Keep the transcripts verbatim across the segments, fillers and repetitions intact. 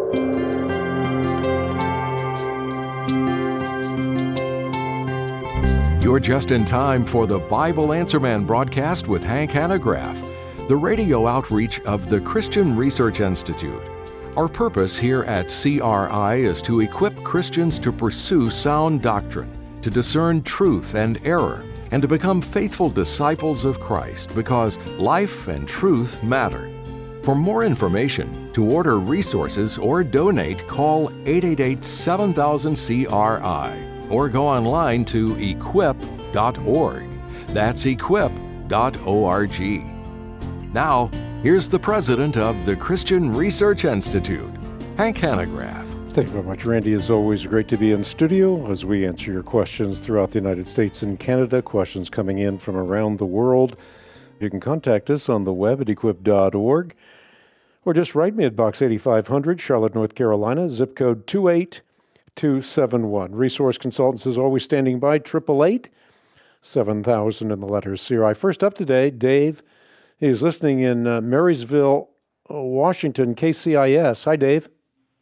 You're just in time for the Bible Answer Man broadcast with Hank Hanegraaff, the radio outreach of the Christian Research Institute. Our purpose here at C R I is to equip Christians to pursue sound doctrine, to discern truth and error, and to become faithful disciples of Christ, because life and truth matter. For more information, to order resources or donate, call eight eight eight, seven thousand, C R I or go online to equip dot org. That's equip dot org. Now, here's the president of the Christian Research Institute, Hank Hanegraaff. Thank you very much, Randy. It's always great to be in studio as we answer your questions throughout the United States and Canada, questions coming in from around the world. You can contact us on the web at equip dot org, or just write me at Box eighty-five hundred, Charlotte, North Carolina, zip code two eight two seven one. Resource Consultants is always standing by, eight eight eight, seven thousand in the letters C R I. First up today, Dave. He's listening in uh, Marysville, Washington, K C I S. Hi, Dave.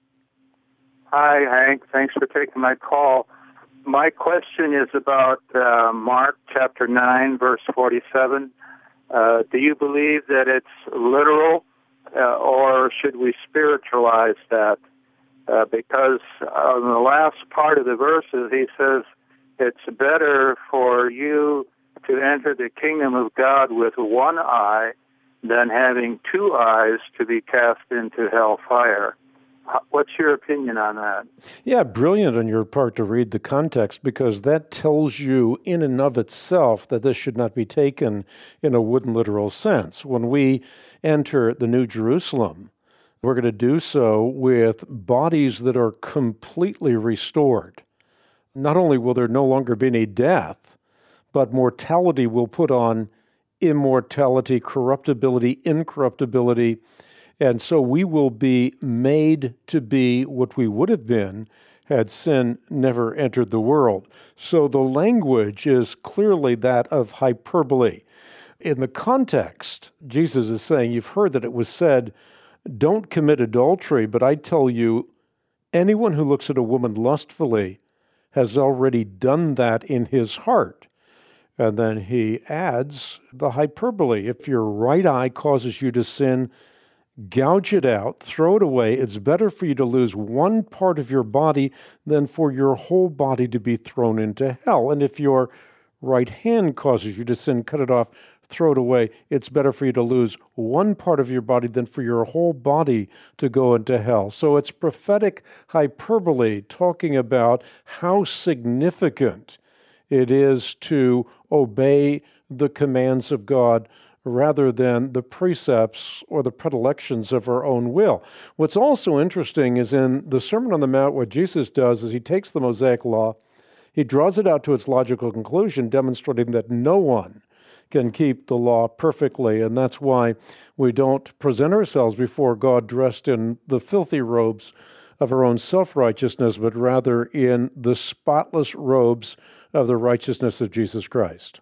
Hi, Hank. Thanks for taking my call. My question is about uh, Mark chapter nine, verse forty-seven. Uh, do you believe that it's literal, uh, or should we spiritualize that? Uh, because on the last part of the verses, he says, it's better for you to enter the kingdom of God with one eye than having two eyes to be cast into hellfire. What's your opinion on that? Yeah, brilliant on your part to read the context, because that tells you in and of itself that this should not be taken in a wooden literal sense. When we enter the New Jerusalem, we're going to do so with bodies that are completely restored. Not only will there no longer be any death, but mortality will put on immortality, corruptibility, incorruptibility, and so we will be made to be what we would have been had sin never entered the world. So the language is clearly that of hyperbole. In the context, Jesus is saying, you've heard that it was said, don't commit adultery, but I tell you, anyone who looks at a woman lustfully has already done that in his heart. And then he adds the hyperbole. If your right eye causes you to sin, gouge it out, throw it away. It's better for you to lose one part of your body than for your whole body to be thrown into hell. And if your right hand causes you to sin, cut it off, throw it away. It's better for you to lose one part of your body than for your whole body to go into hell. So it's prophetic hyperbole talking about how significant it is to obey the commands of God rather than the precepts or the predilections of our own will. What's also interesting is in the Sermon on the Mount, what Jesus does is he takes the Mosaic Law, he draws it out to its logical conclusion, demonstrating that no one can keep the law perfectly, and that's why we don't present ourselves before God dressed in the filthy robes of our own self-righteousness, but rather in the spotless robes of the righteousness of Jesus Christ.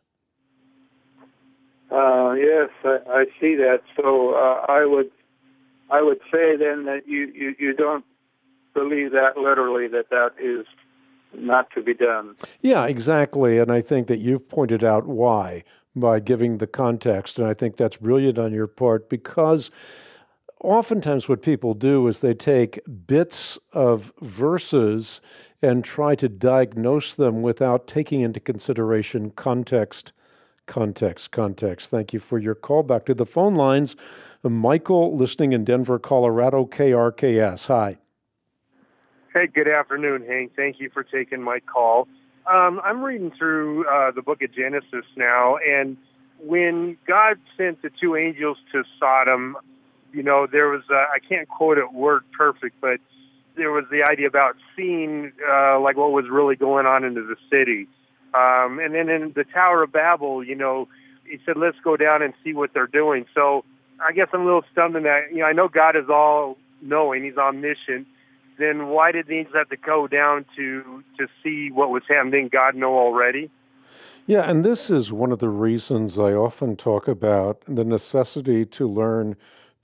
Uh, yes, I, I see that. So uh, I would, I would say then that you, you, you don't believe that literally, that that is not to be done. Yeah, exactly, and I think that you've pointed out why by giving the context, and I think that's brilliant on your part, because oftentimes what people do is they take bits of verses and try to diagnose them without taking into consideration context, context, context. Thank you for your call. Back to the phone lines. Michael, listening in Denver, Colorado, K R K S. Hi. Hey, good afternoon, Hank. Thank you for taking my call. Um, I'm reading through uh, the book of Genesis now, and when God sent the two angels to Sodom, you know, there was, uh, I can't quote it word perfect, but there was the idea about seeing uh, like what was really going on into the city. Um, and then in the Tower of Babel, you know, he said, let's go down and see what they're doing. So I guess I'm a little stunned in that, you know, I know God is all-knowing, he's omniscient. Then why did the angels have to go down to to see what was happening? Didn't God know already? Yeah, and this is one of the reasons I often talk about the necessity to learn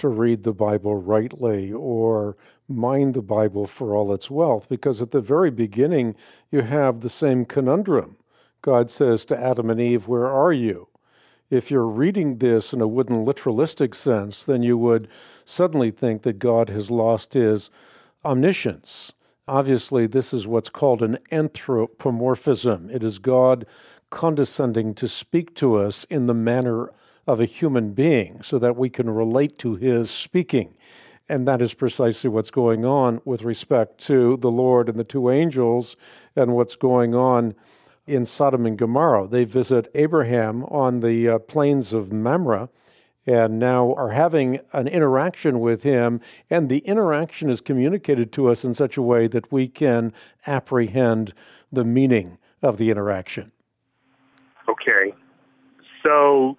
to read the Bible rightly or mind the Bible for all its wealth, because at the very beginning, you have the same conundrum. God says to Adam and Eve, "Where are you?" If you're reading this in a wooden literalistic sense, then you would suddenly think that God has lost his omniscience. Obviously, this is what's called an anthropomorphism. It is God condescending to speak to us in the manner of a human being so that we can relate to his speaking. And that is precisely what's going on with respect to the Lord and the two angels and what's going on in Sodom and Gomorrah. They visit Abraham on the uh, plains of Mamre and now are having an interaction with him, and the interaction is communicated to us in such a way that we can apprehend the meaning of the interaction. Okay. So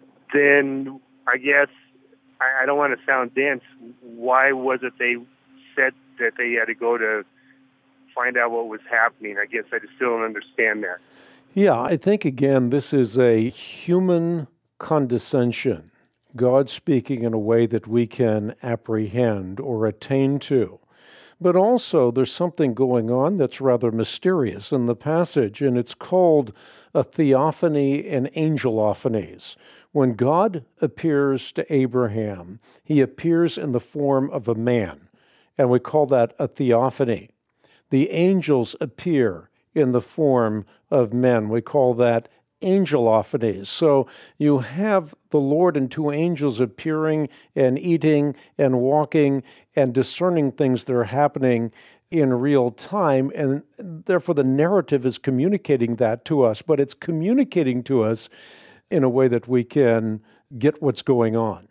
then I guess I, I don't want to sound dense. Why was it they said that they had to go to find out what was happening? I guess I just still don't understand that. Yeah, I think, again, this is a human condescension. God speaking in a way that we can apprehend or attain to. But also, there's something going on that's rather mysterious in the passage, and it's called a theophany and angelophanies. When God appears to Abraham, he appears in the form of a man, and we call that a theophany. The angels appear in the form of men. We call that angelophanies. So you have the Lord and two angels appearing and eating and walking and discerning things that are happening in real time, and therefore the narrative is communicating that to us, but it's communicating to us in a way that we can get what's going on.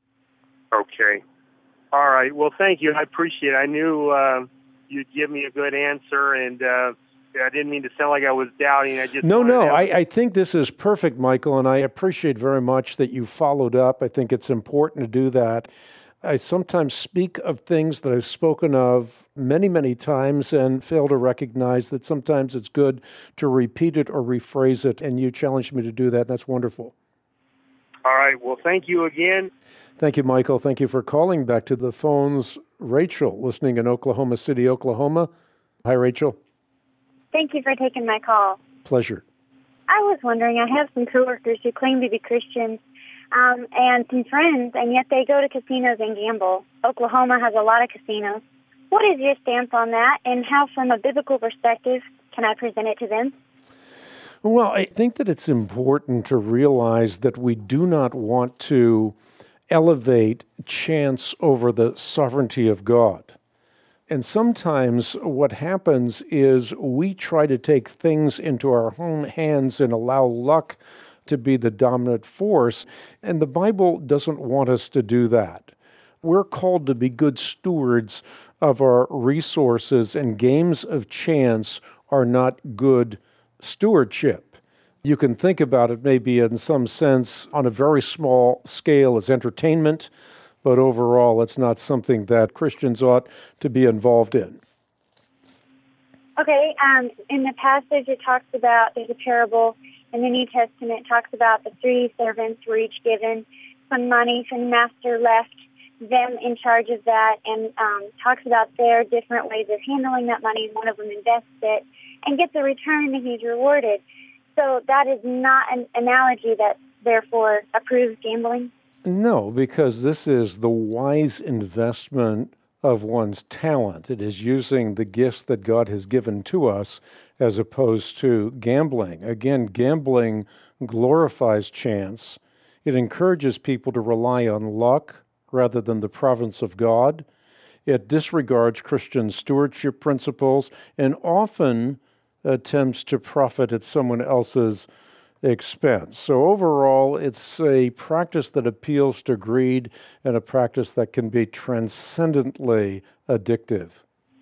Okay. All right. Well, thank you. I appreciate it. I knew uh, you'd give me a good answer, and uh, I didn't mean to sound like I was doubting. I just No, no. to... I, I think this is perfect, Michael, and I appreciate very much that you followed up. I think it's important to do that. I sometimes speak of things that I've spoken of many, many times and fail to recognize that sometimes it's good to repeat it or rephrase it, and you challenged me to do that, and that's wonderful. All right. Well, thank you again. Thank you, Michael. Thank you for calling. Back to the phones. Rachel, listening in Oklahoma City, Oklahoma. Hi, Rachel. Thank you for taking my call. Pleasure. I was wondering, I have some coworkers who claim to be Christians um, and some friends, and yet they go to casinos and gamble. Oklahoma has a lot of casinos. What is your stance on that, and how, from a biblical perspective, can I present it to them? Well, I think that it's important to realize that we do not want to elevate chance over the sovereignty of God. And sometimes what happens is we try to take things into our own hands and allow luck to be the dominant force, and the Bible doesn't want us to do that. We're called to be good stewards of our resources, and games of chance are not good stewardship. You can think about it maybe in some sense on a very small scale as entertainment, but overall, it's not something that Christians ought to be involved in. Okay, um, in the passage it talks about, there's a parable in the New Testament, it talks about the three servants were each given some money, so the master left them in charge of that, and um, talks about their different ways of handling that money, and one of them invests it and gets a return, and he's rewarded. So that is not an analogy that therefore approves gambling? No, because this is the wise investment of one's talent. It is using the gifts that God has given to us as opposed to gambling. Again, gambling glorifies chance. It encourages people to rely on luck rather than the providence of God. It disregards Christian stewardship principles and often attempts to profit at someone else's expense. So overall, it's a practice that appeals to greed and a practice that can be transcendently addictive.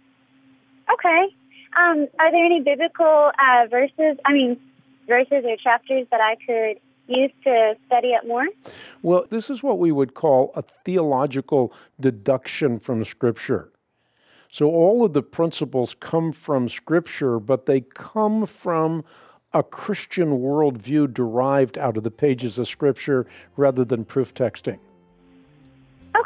Okay. Um, are there any biblical uh, verses, I mean, verses or chapters that I could use to study it more? Well, this is what we would call a theological deduction from Scripture. So all of the principles come from Scripture, but they come from a Christian worldview derived out of the pages of Scripture rather than proof texting. Okay.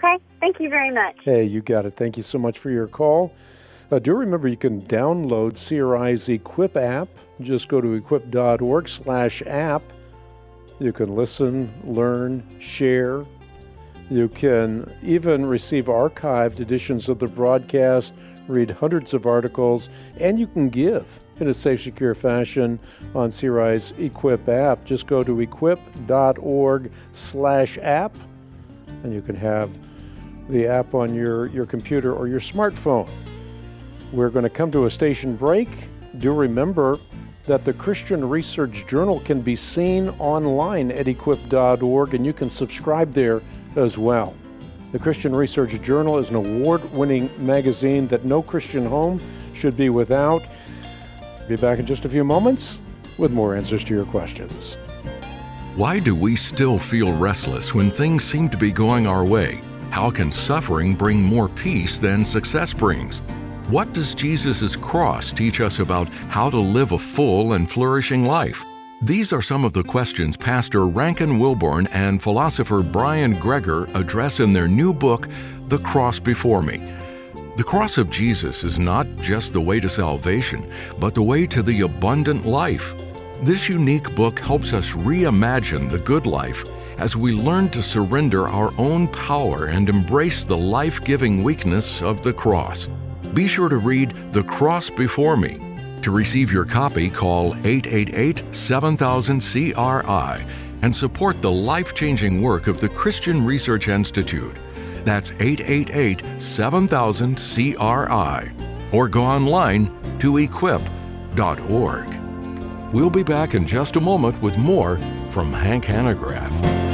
Thank you very much. Hey, you got it. Thank you so much for your call. Uh, do remember you can download C R I's Equip app. Just go to equip.org slash app. You can listen, learn, share. You can even receive archived editions of the broadcast, read hundreds of articles, and you can give in a safe, secure fashion on C R I's Equip app. Just go to equip.org slash app, and you can have the app on your, your computer or your smartphone. We're going to come to a station break. Do remember that the Christian Research Journal can be seen online at equip dot org, and you can subscribe there as well. The Christian Research Journal is an award-winning magazine that no Christian home should be without. Be back in just a few moments with more answers to your questions. Why do we still feel restless when things seem to be going our way? How can suffering bring more peace than success brings? What does Jesus' cross teach us about how to live a full and flourishing life? These are some of the questions Pastor Rankin Wilbourne and philosopher Brian Greger address in their new book, The Cross Before Me. The cross of Jesus is not just the way to salvation, but the way to the abundant life. This unique book helps us reimagine the good life as we learn to surrender our own power and embrace the life-giving weakness of the cross. Be sure to read The Cross Before Me. To receive your copy, call eight eight eight, seven thousand, C R I and support the life-changing work of the Christian Research Institute. That's eight eight eight, seven thousand, C R I. Or go online to equip dot org. We'll be back in just a moment with more from Hank Hanegraaff.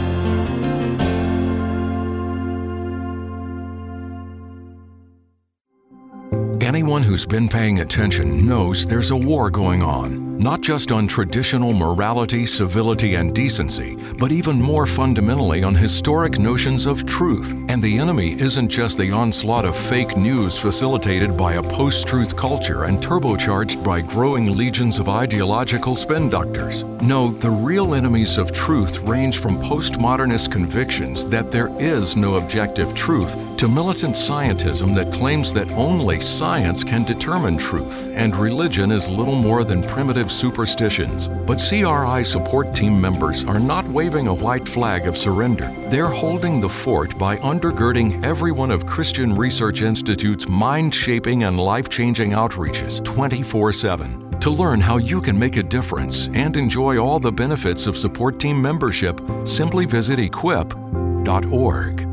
Anyone who's been paying attention knows there's a war going on, not just on traditional morality, civility, and decency, but even more fundamentally on historic notions of truth. And the enemy isn't just the onslaught of fake news facilitated by a post-truth culture and turbocharged by growing legions of ideological spin doctors. No, the real enemies of truth range from postmodernist convictions that there is no objective truth to militant scientism that claims that only science can determine truth, and religion is little more than primitive superstitions. But C R I support team members are not waving a white flag of surrender. They're holding the fort by undergirding every one of Christian Research Institute's mind-shaping and life-changing outreaches twenty-four seven. To learn how you can make a difference and enjoy all the benefits of support team membership, simply visit equip dot org.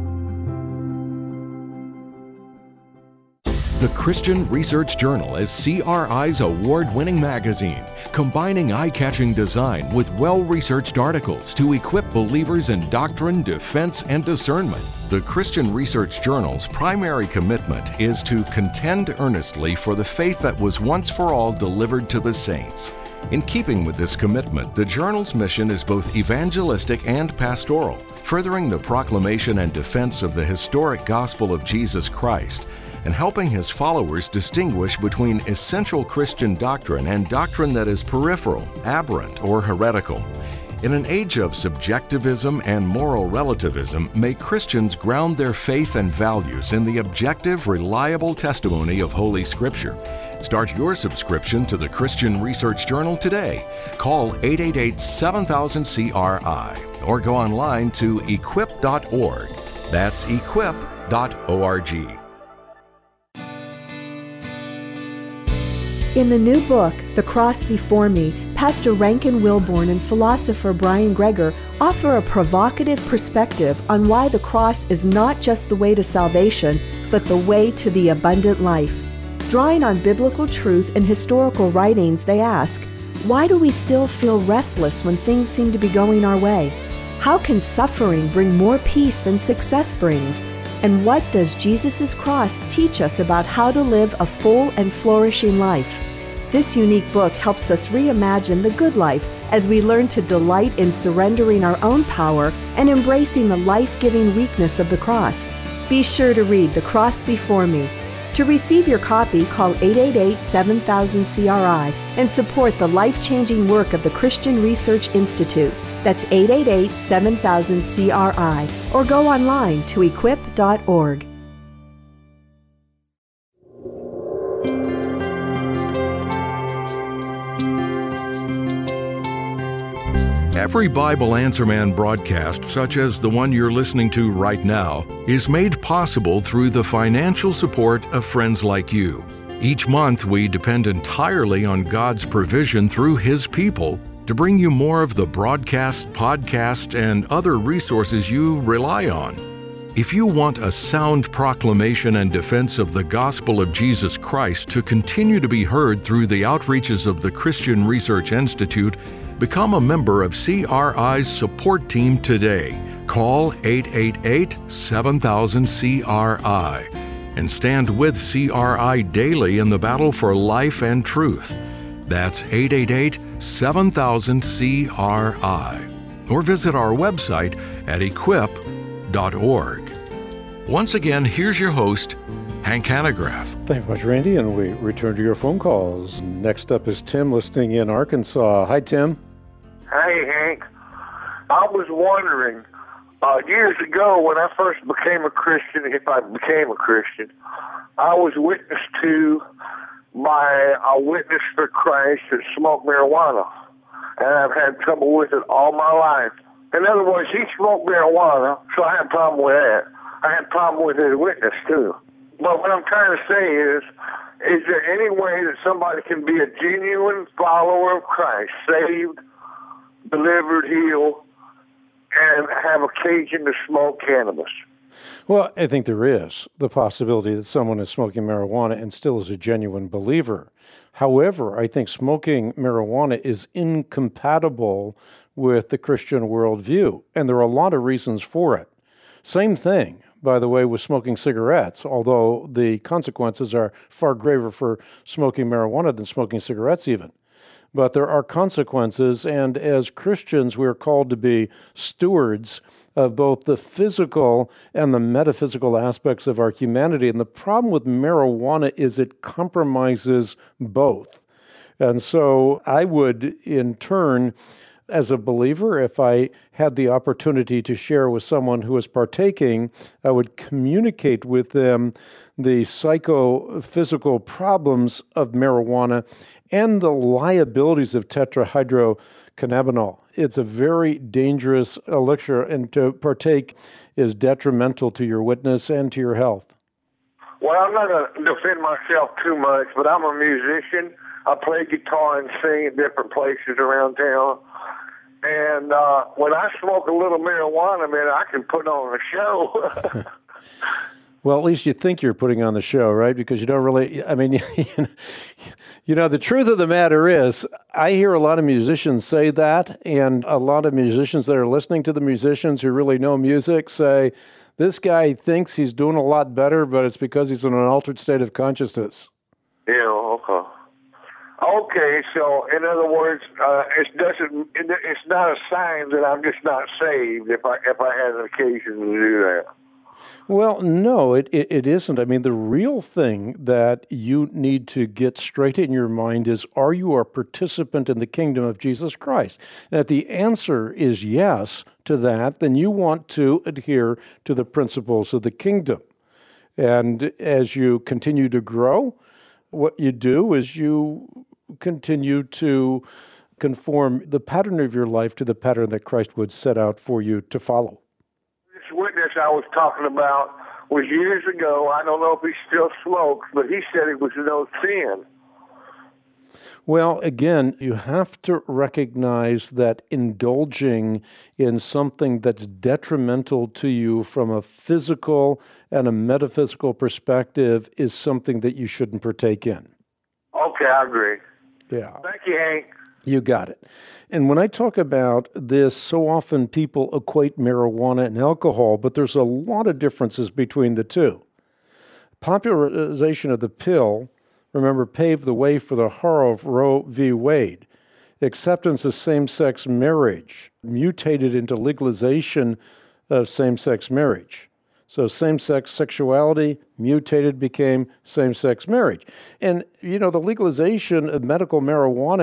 The Christian Research Journal is C R I's award-winning magazine, combining eye-catching design with well-researched articles to equip believers in doctrine, defense, and discernment. The Christian Research Journal's primary commitment is to contend earnestly for the faith that was once for all delivered to the saints. In keeping with this commitment, the journal's mission is both evangelistic and pastoral, furthering the proclamation and defense of the historic gospel of Jesus Christ, and helping his followers distinguish between essential Christian doctrine and doctrine that is peripheral, aberrant, or heretical. In an age of subjectivism and moral relativism, may Christians ground their faith and values in the objective, reliable testimony of Holy Scripture. Start your subscription to the Christian Research Journal today. Call eight eight eight, seven thousand, C R I or go online to equip dot org. That's equip dot org. In the new book, The Cross Before Me, Pastor Rankin Wilbourne and philosopher Brian Greger offer a provocative perspective on why the cross is not just the way to salvation, but the way to the abundant life. Drawing on biblical truth and historical writings, they ask, why do we still feel restless when things seem to be going our way? How can suffering bring more peace than success brings? And what does Jesus' cross teach us about how to live a full and flourishing life? This unique book helps us reimagine the good life as we learn to delight in surrendering our own power and embracing the life-giving weakness of the cross. Be sure to read The Cross Before Me. To receive your copy, call eight eight eight, seven thousand, C R I and support the life-changing work of the Christian Research Institute. That's eight eight eight, seven thousand, C R I or go online to equip dot org. Every Bible Answer Man broadcast, such as the one you're listening to right now, is made possible through the financial support of friends like you. Each month, we depend entirely on God's provision through His people to bring you more of the broadcast, podcast, and other resources you rely on. If you want a sound proclamation and defense of the gospel of Jesus Christ to continue to be heard through the outreaches of the Christian Research Institute, become a member of C R I's support team today. Call eight eight eight, seven thousand, C R I and stand with C R I daily in the battle for life and truth. That's eight eight eight, seven thousand, C R I. Or visit our website at equip dot org. Once again, here's your host, Hank Hanegraaff. Thank you much, Randy, and we return to your phone calls. Next up is Tim, listening in Arkansas. Hi, Tim. Hey, Hank. I was wondering, uh, years ago when I first became a Christian, if I became a Christian, I was witness to by a witness for Christ that smoked marijuana, and I've had trouble with it all my life. In other words, he smoked marijuana, so I had a problem with that. I had a problem with his witness, too. But what I'm trying to say is, is there any way that somebody can be a genuine follower of Christ, saved, delivered, healed, and have occasion to smoke cannabis? Well, I think there is the possibility that someone is smoking marijuana and still is a genuine believer. However, I think smoking marijuana is incompatible with the Christian worldview, and there are a lot of reasons for it. Same thing, by the way, with smoking cigarettes, although the consequences are far graver for smoking marijuana than smoking cigarettes even. But there are consequences, and as Christians, we are called to be stewards of both the physical and the metaphysical aspects of our humanity. And the problem with marijuana is it compromises both. And so I would, in turn, as a believer, if I had the opportunity to share with someone who is partaking, I would communicate with them the psychophysical problems of marijuana and the liabilities of tetrahydrocannabinol. It's a very dangerous elixir, and to partake is detrimental to your witness and to your health. Well, I'm not going to defend myself too much, but I'm a musician. I play guitar and sing at different places around town. And uh, when I smoke a little marijuana, man, I can put on a show. Well, at least you think you're putting on the show, right? Because you don't really, I mean, you know, the truth of the matter is, I hear a lot of musicians say that, and a lot of musicians that are listening to the musicians who really know music say, this guy thinks he's doing a lot better, but it's because he's in an altered state of consciousness. Yeah, okay. Okay, so in other words, uh, it doesn't. It's not a sign that I'm just not saved if I if I had an occasion to do that. Well, no, it, it it isn't. I mean, the real thing that you need to get straight in your mind is: are you a participant in the kingdom of Jesus Christ? And if the answer is yes to that, then you want to adhere to the principles of the kingdom. And as you continue to grow, what you do is you continue to conform the pattern of your life to the pattern that Christ would set out for you to follow. This witness I was talking about was years ago. I don't know if he still smokes, but he said it was no sin. Well, again, you have to recognize that indulging in something that's detrimental to you from a physical and a metaphysical perspective is something that you shouldn't partake in. Okay, I agree. Yeah. Thank you, Hank. You got it. And when I talk about this, so often people equate marijuana and alcohol, but there's a lot of differences between the two. Popularization of the pill, remember, paved the way for the horror of Roe v. Wade. Acceptance of same-sex marriage mutated into legalization of same-sex marriage. So same-sex sexuality mutated, became same-sex marriage. And, you know, the legalization of medical marijuana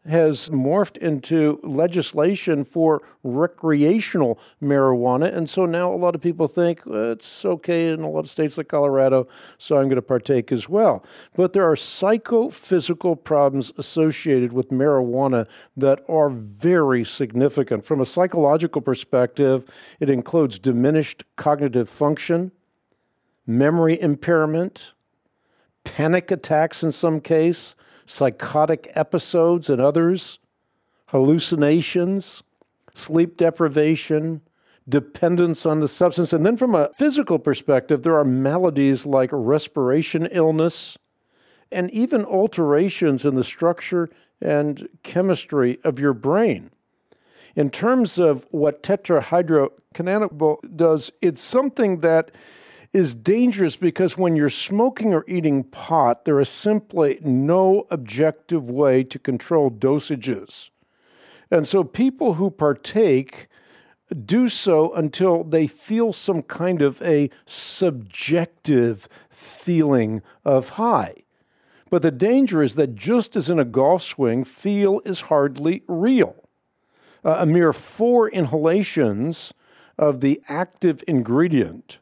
has morphed into legislation for recreational marijuana. And so now a lot of people think well, it's okay in a lot of states like Colorado, so I'm going to partake as well. But there are psychophysical problems associated with marijuana that are very significant. From a psychological perspective, it includes diminished cognitive function, memory impairment, panic attacks in some case, psychotic episodes in others, hallucinations, sleep deprivation, dependence on the substance. And then from a physical perspective, there are maladies like respiration illness and even alterations in the structure and chemistry of your brain. In terms of what tetrahydrocannabinol does, it's something that is dangerous because when you're smoking or eating pot, there is simply no objective way to control dosages. And so people who partake do so until they feel some kind of a subjective feeling of high. But the danger is that just as in a golf swing, feel is hardly real. Uh, a mere four inhalations of the active ingredient,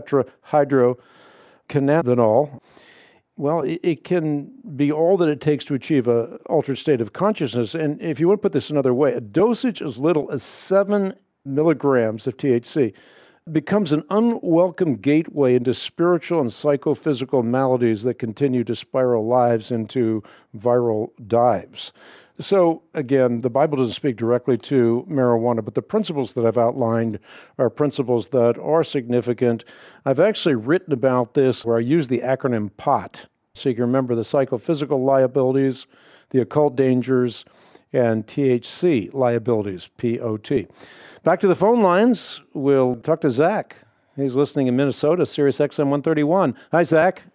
tetrahydrocannabinol, well, it, it can be all that it takes to achieve an altered state of consciousness. And if you want to put this another way, a dosage as little as seven milligrams of T H C becomes an unwelcome gateway into spiritual and psychophysical maladies that continue to spiral lives into viral dives. So, again, the Bible doesn't speak directly to marijuana, but the principles that I've outlined are principles that are significant. I've actually written about this where I use the acronym POT, so you can remember the psychophysical liabilities, the occult dangers, and T H C liabilities, P O T. Back to the phone lines, we'll talk to Zach. He's listening in Minnesota, Sirius X M one thirty-one. Hi, Zach.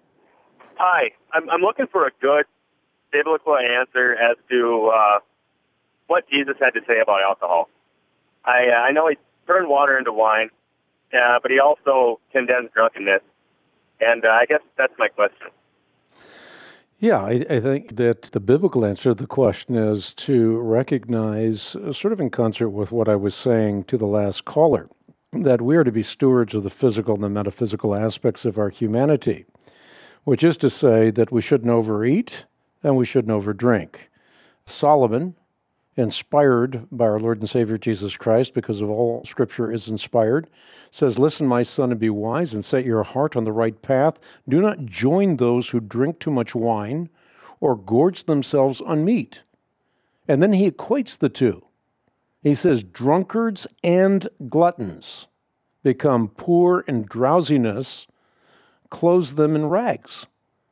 Hi. I'm, I'm looking for a good biblical answer as to uh, what Jesus had to say about alcohol. I uh, I know he turned water into wine, uh, but he also condemns drunkenness, and uh, I guess that's my question. Yeah, I, I think that the biblical answer to the question is to recognize, uh, sort of in concert with what I was saying to the last caller, that we are to be stewards of the physical and the metaphysical aspects of our humanity, which is to say that we shouldn't overeat, and we shouldn't overdrink. Solomon, inspired by our Lord and Savior Jesus Christ, because of all Scripture is inspired, says, "Listen, my son, and be wise, and set your heart on the right path. Do not join those who drink too much wine or gorge themselves on meat." And then he equates the two. He says, "Drunkards and gluttons become poor in drowsiness, clothes them in rags."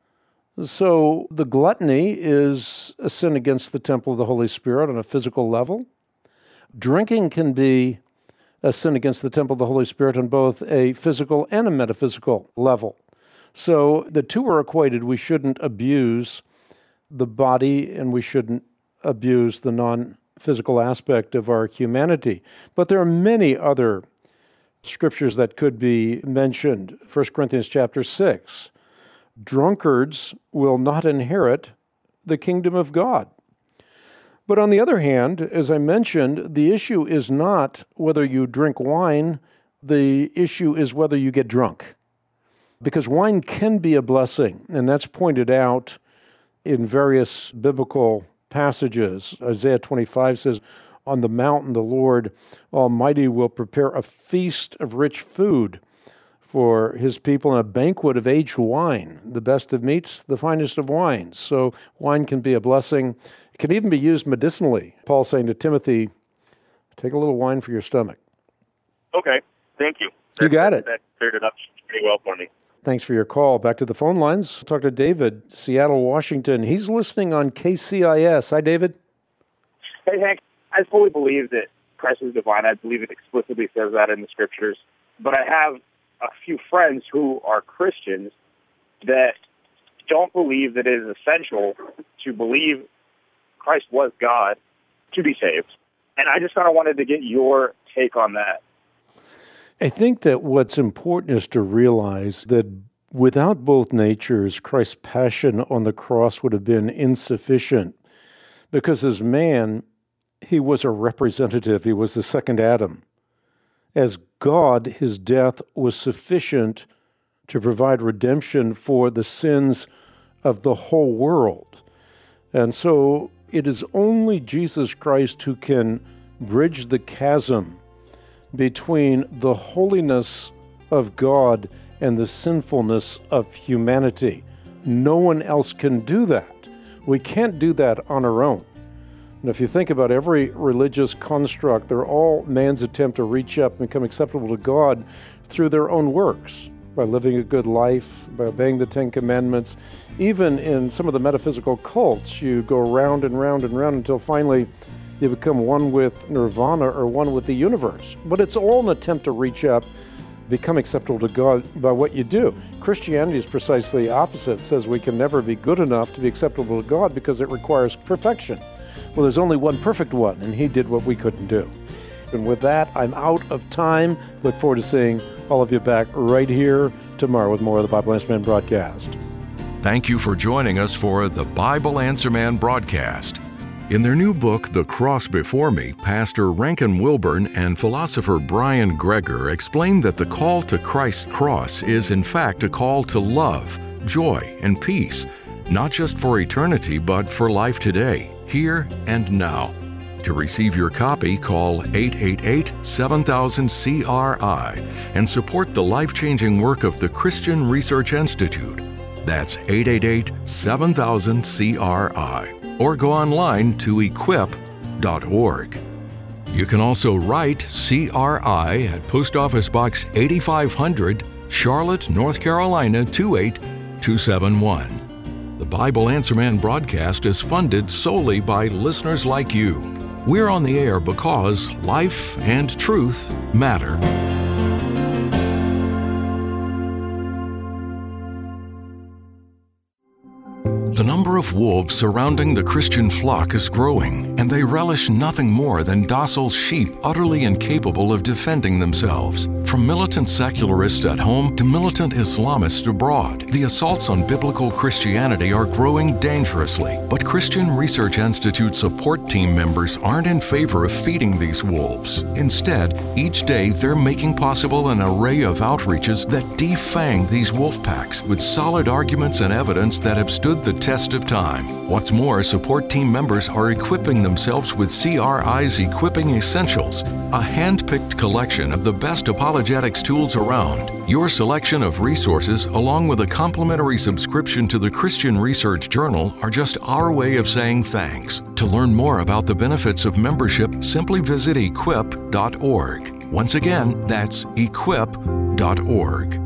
So the gluttony is a sin against the temple of the Holy Spirit on a physical level. Drinking can be a sin against the temple of the Holy Spirit on both a physical and a metaphysical level. So the two are equated. We shouldn't abuse the body, and we shouldn't abuse the non-physical aspect of our humanity. But there are many other scriptures that could be mentioned. First Corinthians chapter six. Drunkards will not inherit the kingdom of God. But on the other hand, as I mentioned, the issue is not whether you drink wine, the issue is whether you get drunk. Because wine can be a blessing, and that's pointed out in various biblical passages. Isaiah twenty-five says, "On the mountain the Lord Almighty will prepare a feast of rich food for his people, and a banquet of aged wine, the best of meats, the finest of wines." So wine can be a blessing. It can even be used medicinally. Paul's saying to Timothy, take a little wine for your stomach. Okay, thank you. You got it. That cleared it up pretty well for me. Thanks for your call. Back to the phone lines. Talk to David, Seattle, Washington. He's listening on K C I S. Hi, David. Hey, Hank. I fully believe that Christ is divine. I believe it explicitly says that in the scriptures. But I have a few friends who are Christians that don't believe that it is essential to believe Christ was God to be saved. And I just kind of wanted to get your take on that. I think that what's important is to realize that without both natures, Christ's passion on the cross would have been insufficient because as man, he was a representative. He was the second Adam. As God, his death was sufficient to provide redemption for the sins of the whole world. And so it is only Jesus Christ who can bridge the chasm between the holiness of God and the sinfulness of humanity. No one else can do that. We can't do that on our own. And if you think about every religious construct, they're all man's attempt to reach up and become acceptable to God through their own works, by living a good life, by obeying the Ten Commandments. Even in some of the metaphysical cults, you go round and round and round until finally you become one with nirvana or one with the universe. But it's all an attempt to reach up, become acceptable to God by what you do. Christianity is precisely the opposite. It says we can never be good enough to be acceptable to God because it requires perfection. Well, there's only one perfect one, and he did what we couldn't do. And with that, I'm out of time. Look forward to seeing all of you back right here tomorrow with more of the Bible Answer Man broadcast. Thank you for joining us for the Bible Answer Man broadcast. In their new book, The Cross Before Me, Pastor Rankin Wilbourn and philosopher Brian Greger explain that the call to Christ's cross is in fact a call to love, joy, and peace, not just for eternity, but for life today, here and now. To receive your copy, call eight eight eight, seven thousand, C R I and support the life-changing work of the Christian Research Institute. That's eight eight eight, seven thousand, C R I. Or go online to equip dot org. You can also write C R I at Post Office Box eighty-five hundred, Charlotte, North Carolina two eight two seven one. The Bible Answer Man broadcast is funded solely by listeners like you. We're on the air because life and truth matter. The number of wolves surrounding the Christian flock is growing, and they relish nothing more than docile sheep utterly incapable of defending themselves. From militant secularists at home to militant Islamists abroad, the assaults on biblical Christianity are growing dangerously. But Christian Research Institute support team members aren't in favor of feeding these wolves. Instead, each day they're making possible an array of outreaches that defang these wolf packs with solid arguments and evidence that have stood the test of time. What's more, support team members are equipping themselves with C R I's Equipping Essentials, a hand-picked collection of the best apologetics tools around. Your selection of resources, along with a complimentary subscription to the Christian Research Journal, are just our way of saying thanks. To learn more about the benefits of membership, simply visit equip dot org. Once again, that's equip dot org.